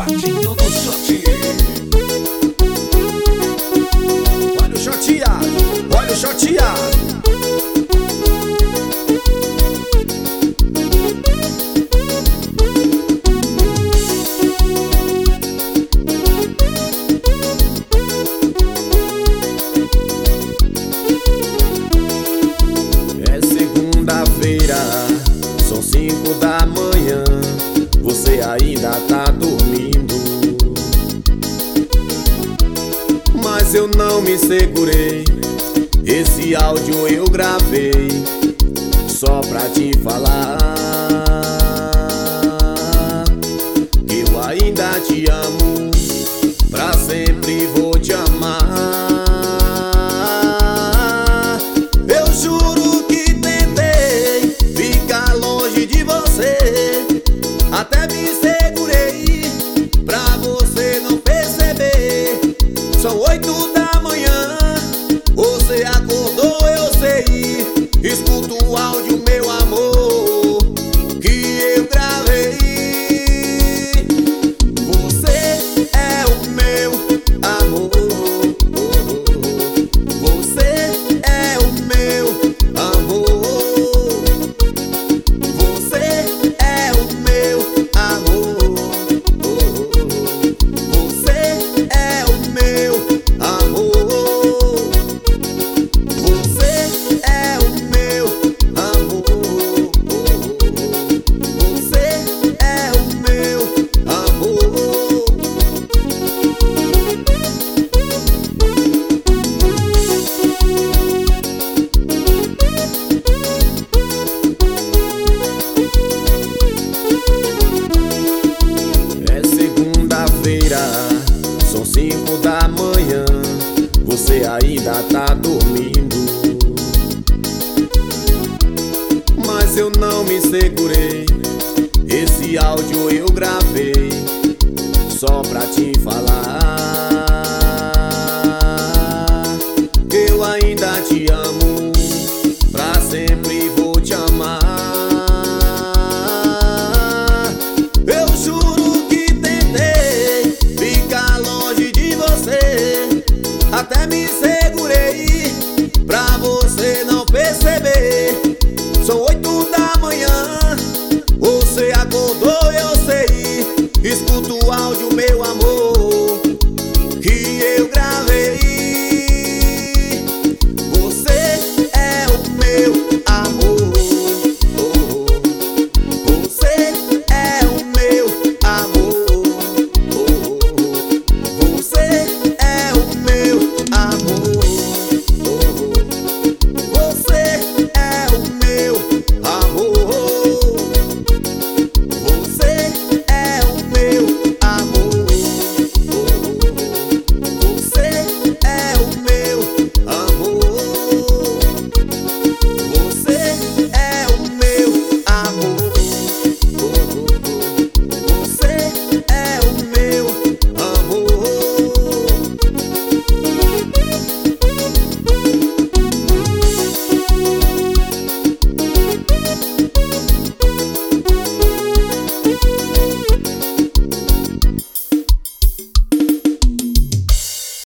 Patinho do shot. Olha o shoteado, olha o shoteado. São 5 da manhã, você ainda tá dormindo. Mas eu não me segurei, esse áudio eu gravei só pra te falar que eu ainda te amo, pra sempre vou te amar. Eu juro que tentei ficar longe de você, até me segurei pra você não perceber. São 8 da manhã, você acordou, eu sei. Escuta o áudio, meu amor, que eu gravei. Você é o meu amor, você é o meu amor, você é o meu amor, você é o meu amor, você é o meu amor, você é o meu amor. É segunda-feira, são 5 da manhã, você ainda tá dormindo. Mas eu não me segurei, esse áudio eu gravei só pra te falar